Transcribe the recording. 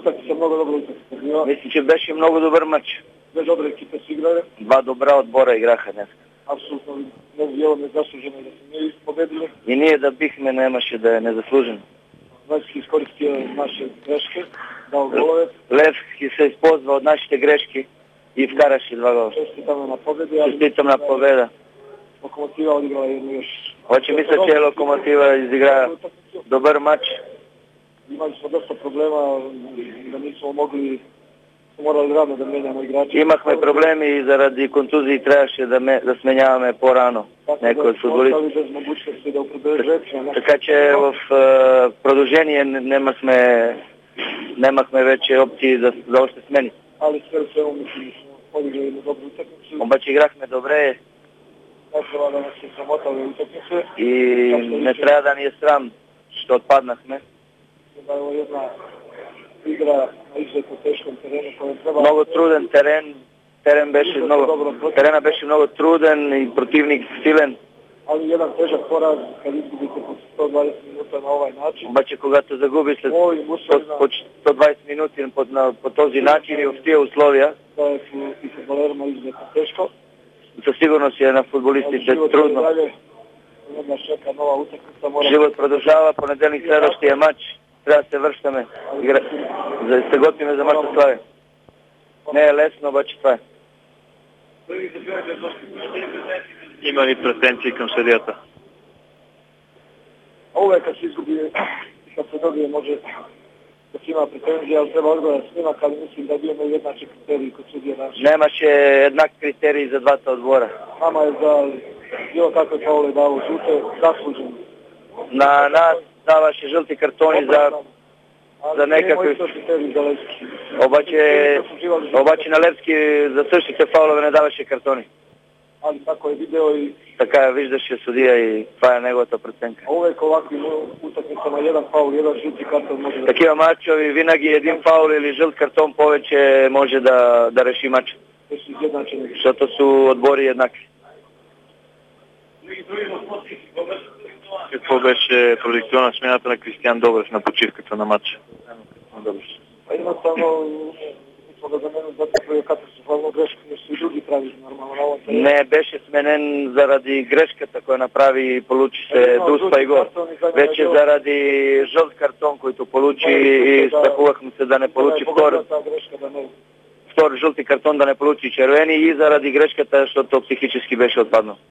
utakmica mnogo dobra utakmica bila. Mislim, че беше много добър матч. Две добре екипе си играли. Два добра отбора играха днес. Апсолутно много било незаслужено да се ние победили. И ние да бихме, нямаше да е незаслужено. Левски изкористи наши грешки, дал голове. Левски се използва от нашите грешки и вкараше два гола. Честитаме на победи. Честитам на победа. Локомотива одиграла едно još. Обаче мисля, че Локомотива изигра добър матч. Имали smo доста проблема, да nismo mogli, morali rano da menjamo igrače. Имахме проблеми и заради контузии трябваше да сменяваме по-рано някои от футболисти. Така че в продължение немахме вече опции за още смени. Ali sve u svemu mislim da smo odigrali na dobru utakmicu. Обаче играхме добре. Не трябва да се срамотали utakmice. И не трябва да ни е срам, че отпаднахме. Da je ovo jedna igra na izuzetno teškom terenu koja treba... Много труден терен. Терена беше много труден и противник силен. Ali jedan težak poraz kad izgubite po 120 minuta na ovaj način. Обаче когато загуби след по 120 минути по този начин и в тия условия, da je i fudbalerima izuzetno teško. със сигурност е на футболистите трудно. Живот продължава, понеделник следващия матч. Трябва да се връщаме, да се готвиме за матча Славия. Не е лесно, обаче това е. Има ли претенции към съдията? Uvek kad se izgubi i kad se dobije može da se ima pretenzije, ali treba odgovara snimak, ali mislim da bijemo jednači kriteriji kod sudija naši. Немаше еднак критерий за двата отбора. Nama je za bilo kakve faule davo žute, zasluženo. На нас даваше жълти картони за някакви... Обаче на Левски за същите фаулове не даваше картони. Ali tako je video i... Така виждаше судия и това е неговата преценка. Uvek ovakvim utakmicama jedan faul, jedan žuti karton može da... Такива матчови винаги един фаул или жълт картон повече може да реши матча. Защото са отбори еднакви. Какво беше продиктивно на смената на Кристиян Добрев на почивката на матча? Jednostavno, smo ga zamenili zato što je katastrofalno greška, jer su i drugi pravili normalno na ovom terenu. Не беше сменен заради грешката, която направи и получи се дуспа и гол. Вече заради жълт картон, който получи и страхувахме се да не получи втори жълти картон, да не получи червени и заради грешката, защото психически беше отпаднал.